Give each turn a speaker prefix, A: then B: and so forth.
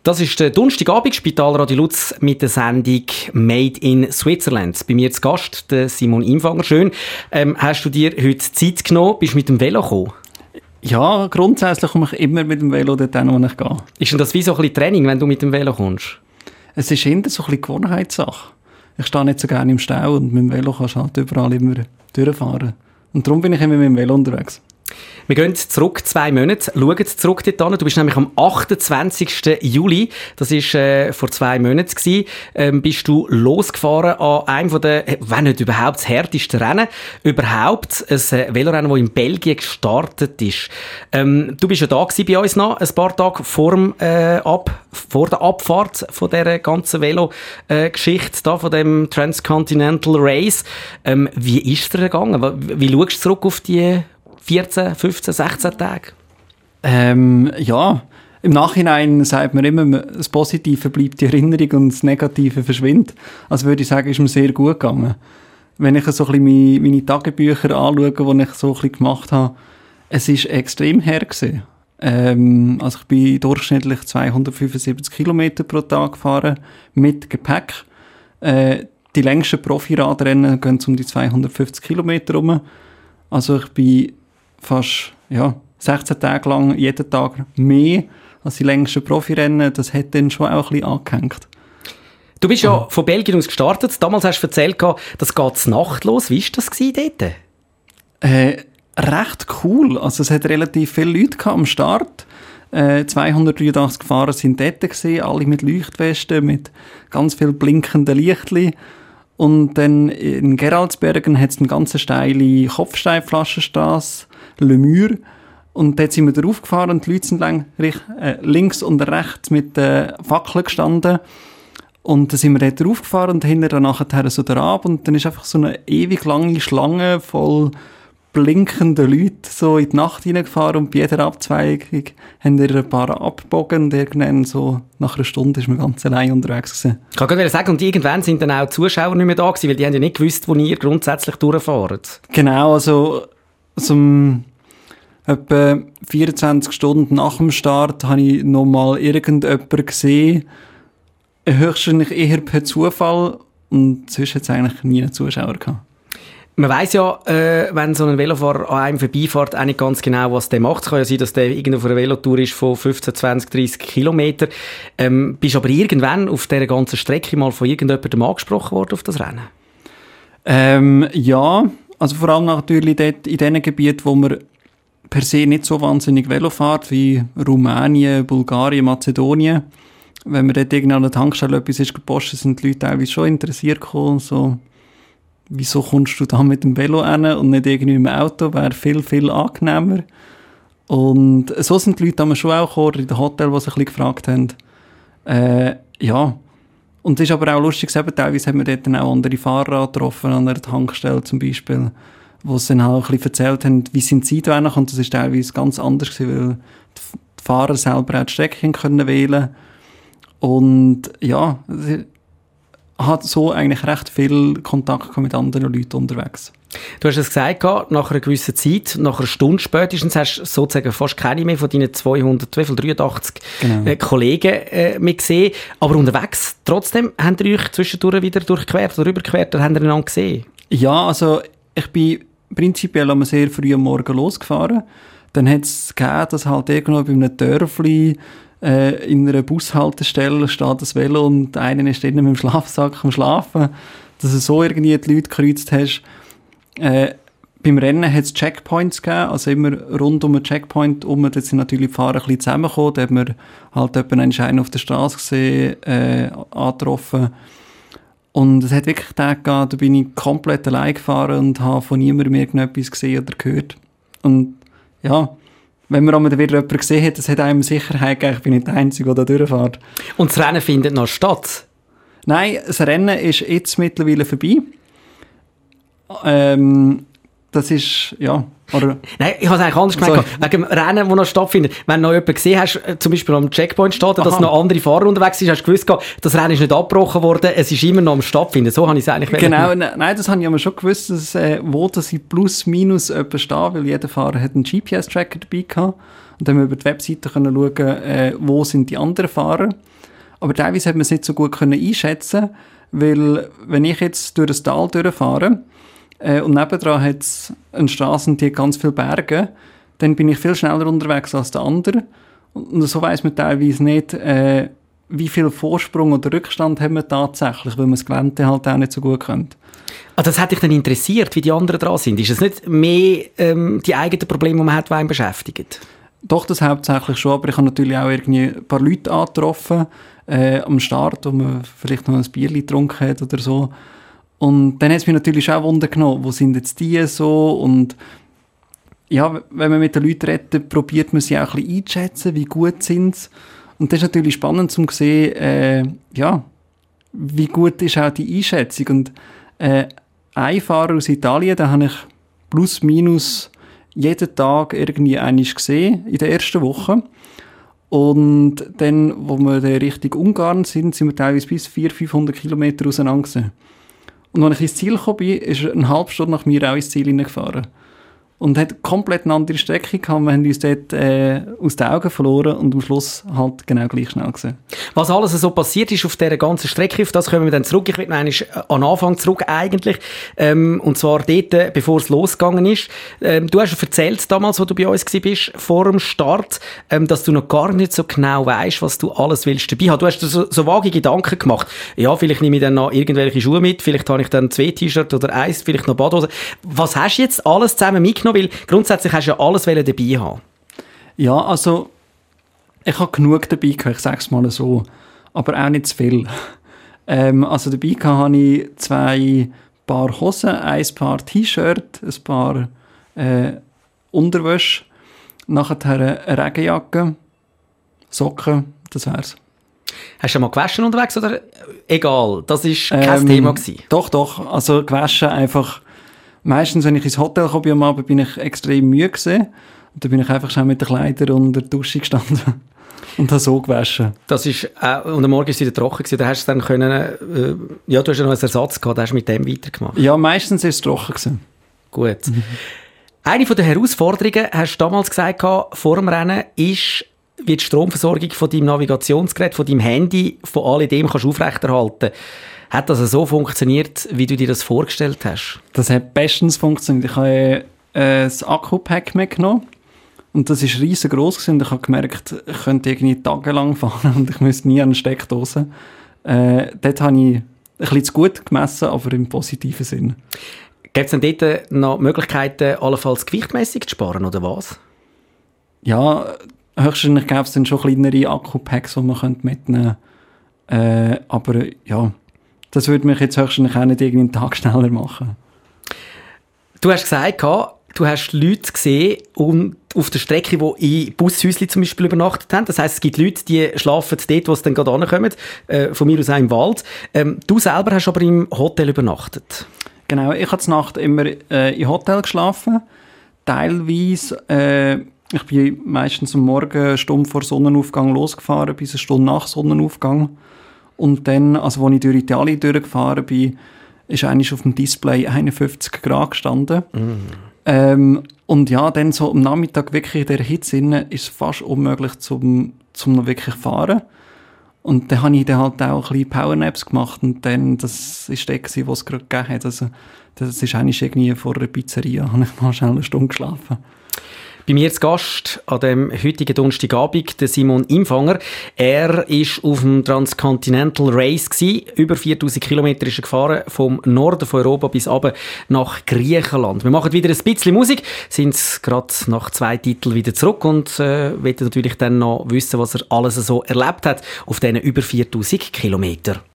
A: Das ist der Donnerstagabend, Spitalradio Lutz mit der Sendung «Made in Switzerland». Bei mir zu Gast, der Simon Imfanger. Schön. Hast du dir heute Zeit genommen? Bist du mit dem Velo gekommen?
B: Ja, grundsätzlich komme ich immer mit dem Velo dorthin, wo ich gehe.
A: Ist denn das wie so ein bisschen Training, wenn du mit dem Velo kommst?
B: Es ist eher so ein bisschen Gewohnheitssache. Ich stehe nicht so gerne im Stau und mit dem Velo kannst du halt überall immer durchfahren. Und darum bin ich immer mit dem Velo unterwegs.
A: Wir gehen zurück 2 Monate, schauen zurück dort hin. Du bist nämlich am 28. Juli, das war vor 2 Monaten gewesen, bist du losgefahren an einem von den, wenn nicht überhaupt das härteste Rennen, überhaupt ein Velorennen, das in Belgien gestartet ist. Du bist ja da gewesen bei uns noch, ein paar Tage vor der Abfahrt von dieser ganzen Velo-Geschichte da, von dem Transcontinental Race. Wie ist es dir gegangen? Wie schaust du zurück auf die 14, 15, 16 Tage?
B: Ja, im Nachhinein sagt man immer, das Positive bleibt die Erinnerung und das Negative verschwindet. Also würde ich sagen, ist mir sehr gut gegangen. Wenn ich so ein bisschen meine Tagebücher anschaue, die ich so ein bisschen gemacht habe, es ist extrem her gewesen. Also ich bin durchschnittlich 275 Kilometer pro Tag gefahren, mit Gepäck. Die längsten Profiradrennen gehen um die 250 Kilometer rum. Also ich bin fast 16 Tage lang, jeden Tag mehr als die längsten Profirennen. Das hat dann schon auch ein bisschen angehängt.
A: Du bist ja von Belgien aus gestartet. Damals hast du erzählt, das geht Nacht los. Wie war das dort?
B: Recht cool. Also es hat relativ viele Leute am Start. 283 Fahrer sind dort gewesen, alle mit Leuchtwesten, mit ganz viel blinkenden Lichtli. Und dann in Geraldsbergen hat es eine ganz steile Kopfsteinpflasterstrasse, Le Mur. Und dort sind wir drauf gefahren und die Leute sind links und rechts mit Fackeln gestanden. Und dann sind wir dort drauf gefahren und hinterher nachher so ab. Und dann ist einfach so eine ewig lange Schlange voll blinkenden Leute so in die Nacht hineingefahren. Und bei jeder Abzweigung haben wir ein paar abgebogen. Und irgendwann so nach einer Stunde ist man ganz allein unterwegs gewesen.
A: Ich kann gerade sagen, und irgendwann sind dann auch die Zuschauer nicht mehr da gewesen, weil die haben ja nicht gewusst, wo ihr grundsätzlich durchfahrt.
B: Genau, also etwa 24 Stunden nach dem Start habe ich noch mal irgendjemanden gesehen. Höchstwahrscheinlich eher per Zufall. Und sonst hat es eigentlich nie einen Zuschauer gehabt.
A: Man weiss ja, wenn so ein Velofahrer an einem vorbeifährt, auch nicht ganz genau, was der macht. Es kann ja sein, dass der irgendwo auf einer Velotour ist von 15, 20, 30 Kilometern. Bist aber irgendwann auf dieser ganzen Strecke mal von irgendjemandem angesprochen worden auf das Rennen?
B: Ja, also vor allem natürlich dort in den Gebieten, wo man per se nicht so wahnsinnig Velo fährt, wie Rumänien, Bulgarien, Mazedonien. Wenn man dort irgendwo an der Tankstelle etwas ist gepostet, sind die Leute teilweise schon interessiert gekommen, so, wieso kommst du da mit dem Velo hin und nicht irgendwie im Auto, wäre viel, viel angenehmer. Und so sind die Leute damals schon auch gekommen, in den Hotels, die sich ein bisschen gefragt haben. Ja, und es ist aber auch lustig, teilweise haben wir dort dann auch andere Fahrer getroffen, an einer Tankstelle zum Beispiel, wo sie dann auch ein bisschen erzählt haben, wie sind sie da hingekommen. Und das ist teilweise ganz anders gewesen, weil die Fahrer selber auch die Strecken können wählen. Und ja, hat so eigentlich recht viel Kontakt mit anderen Leuten unterwegs.
A: Du hast es gesagt, nach einer gewissen Zeit, nach einer Stunde spätestens, hast du sozusagen fast keine mehr von deinen 83 Kollegen mehr gesehen. Aber unterwegs, trotzdem, habt ihr euch zwischendurch wieder durchquert oder überquert, oder habt ihr einander gesehen?
B: Ja, also ich bin prinzipiell sehr früh am Morgen losgefahren. Dann hat es gegeben, dass halt irgendwo bei einem Dörfli in einer Bushaltestelle steht das Velo und einer ist drinnen mit dem Schlafsack am Schlafen, dass du so irgendwie die Leute gekreuzt hast. Beim Rennen hat es Checkpoints gegeben, also immer rund um einen Checkpoint herum. Da sind natürlich die Fahrer ein bisschen zusammengekommen. Da hat man halt einen auf der Straße gesehen, angetroffen. Und es hat wirklich Tage gegeben, da bin ich komplett allein gefahren und habe von niemandem irgendetwas gesehen oder gehört. Und ja, wenn man wieder jemanden gesehen hat, das hat einem Sicherheit gegeben, ich bin nicht der Einzige, der da durchfährt.
A: Und das Rennen findet noch statt?
B: Nein, das Rennen ist jetzt mittlerweile vorbei. Das ist, ja... Oder
A: nein, ich habe es eigentlich anders gemeint. Wegen dem Rennen, das noch stattfindet. Wenn du noch jemanden gesehen hast, zum Beispiel am Checkpoint steht, dass noch andere Fahrer unterwegs sind, hast du gewusst, das Rennen ist nicht abgebrochen worden, es ist immer noch am Stattfinden. So habe ich es eigentlich
B: genau, nein, das habe ich aber schon gewusst, dass, wo das plus minus steht, weil jeder Fahrer hat einen GPS-Tracker dabei gehabt. Und dann haben wir über die Webseite können schauen, wo sind die anderen Fahrer. Aber teilweise hat man es nicht so gut können einschätzen, weil wenn ich jetzt durch das Tal durchfahre und nebendran hat es eine Strasse, die hat ganz viele Berge, dann bin ich viel schneller unterwegs als der andere. Und so weiss man teilweise nicht, wie viel Vorsprung oder Rückstand haben wir tatsächlich, weil man das Gelände halt auch nicht so gut kennt.
A: Ah, das hat dich dann interessiert, wie die anderen dran sind? Ist es nicht mehr die eigenen Probleme, die man hat, die einen beschäftigen?
B: Doch, das hauptsächlich schon, aber ich habe natürlich auch irgendwie ein paar Leute angetroffen am Start, wo man vielleicht noch ein Bierchen getrunken hat oder so. Und dann hat es mich natürlich auch Wunder genommen, wo sind jetzt die so? Und ja, wenn man mit den Leuten redet, probiert man sie auch ein bisschen einzuschätzen, wie gut sind sie. Und das ist natürlich spannend, um zu sehen, wie gut ist auch die Einschätzung. Und ein Fahrer aus Italien, den habe ich plus minus jeden Tag irgendwie einmal gesehen, in der ersten Woche. Und dann, wo wir in Richtung Ungarn sind wir teilweise bis 400-500 Kilometer auseinander gewesen. Und als ich ins Ziel gekommen bin, ist er eine halbe Stunde nach mir auch ins Ziel hineingefahren. Und hat komplett eine andere Strecke gehabt. Wir haben uns dort aus den Augen verloren und am Schluss halt genau gleich schnell gesehen. Was alles so passiert ist auf dieser ganzen Strecke, auf das kommen wir dann zurück. Ich will noch einmal an den Anfang zurück eigentlich. Und zwar dort, bevor es losgegangen ist. Du hast erzählt damals, wo du bei uns warst, vor dem Start, dass du noch gar nicht so genau weisst, was du alles willst dabei haben. Du hast dir so vage Gedanken gemacht. Ja, vielleicht nehme ich dann noch irgendwelche Schuhe mit, vielleicht habe ich dann 2 T-Shirts oder 1, vielleicht noch Badhose. Was hast du jetzt alles zusammen mitgenommen? Weil grundsätzlich hast du ja alles dabei haben. Ja, also ich habe genug dabei gehabt, ich sage es mal so, aber auch nicht zu viel. Also dabei hatte ich 2 Paar Hosen, 1 Paar T-Shirt, ein Paar Unterwäsche, nachher eine Regenjacke, Socken, das wär's. Hast du mal gewaschen unterwegs oder egal? Das war kein Thema gewesen. Doch, also gewaschen einfach. Meistens, wenn ich ins Hotel kam am Abend, bin ich extrem müde gewesen. Und dann bin ich einfach schon mit den Kleidern unter der Dusche gestanden und habe so gewaschen. Das ist, und am Morgen war es wieder trocken gewesen. Da hast du dann können, du hast ja noch einen Ersatz gehabt, da hast du mit dem weitergemacht. Ja, meistens war es trocken gewesen. Gut. Eine der Herausforderungen, hast du damals gesagt, vor dem Rennen, ist, wie die Stromversorgung von deinem Navigationsgerät, von deinem Handy, von all dem kannst du aufrechterhalten. Hat das so funktioniert, wie du dir das vorgestellt hast? Das hat bestens funktioniert. Ich habe das Akku-Pack mitgenommen und das war riesengroß und ich habe gemerkt, ich könnte irgendwie tagelang fahren und ich müsste nie an eine Steckdose. Dort habe ich ein bisschen zu gut gemessen, aber im positiven Sinn. Gibt es denn dort noch Möglichkeiten, allenfalls gewichtmässig zu sparen, oder was? Ja, höchstwahrscheinlich gäbe es dann schon kleinere Akku-Packs, die man mitnehmen könnte. Aber ja, das würde mich jetzt höchstwahrscheinlich auch nicht irgendwie einen Tag schneller machen. Du hast gesagt, du hast Leute gesehen und auf der Strecke, die in Bushäuschen zum Beispiel übernachtet haben. Das heisst, es gibt Leute, die schlafen dort, wo sie dann gerade hinkommen, von mir aus auch im Wald. Du selber hast aber im Hotel übernachtet. Genau, ich habe die Nacht immer im Hotel geschlafen. Teilweise, ich bin meistens am Morgen eine Stunde vor Sonnenaufgang losgefahren, bis eine Stunde nach Sonnenaufgang. Und dann, also als ich durch Italien durchgefahren bin, ist eigentlich auf dem Display 51 Grad gestanden. Und ja, dann so am Nachmittag wirklich in der Hitze ist es fast unmöglich, zum noch wirklich fahren. Und dann habe ich dann halt auch ein bisschen Powernaps gemacht und dann, das war der, was es gerade gegeben hat. Also, das ist eigentlich irgendwie vor einer Pizzeria, habe ich mal schnell eine Stunde geschlafen. Bei mir zu Gast an dem heutigen Donnerstagabend, der Simon Imfanger. Er war auf dem Transcontinental Race gewesen. Über 4000 Kilometer ist er gefahren, vom Norden von Europa bis runter nach Griechenland. Wir machen wieder ein bisschen Musik, sind gerade nach 2 Titeln wieder zurück und wollen natürlich dann noch wissen, was er alles so erlebt hat auf diesen über 4000 Kilometer.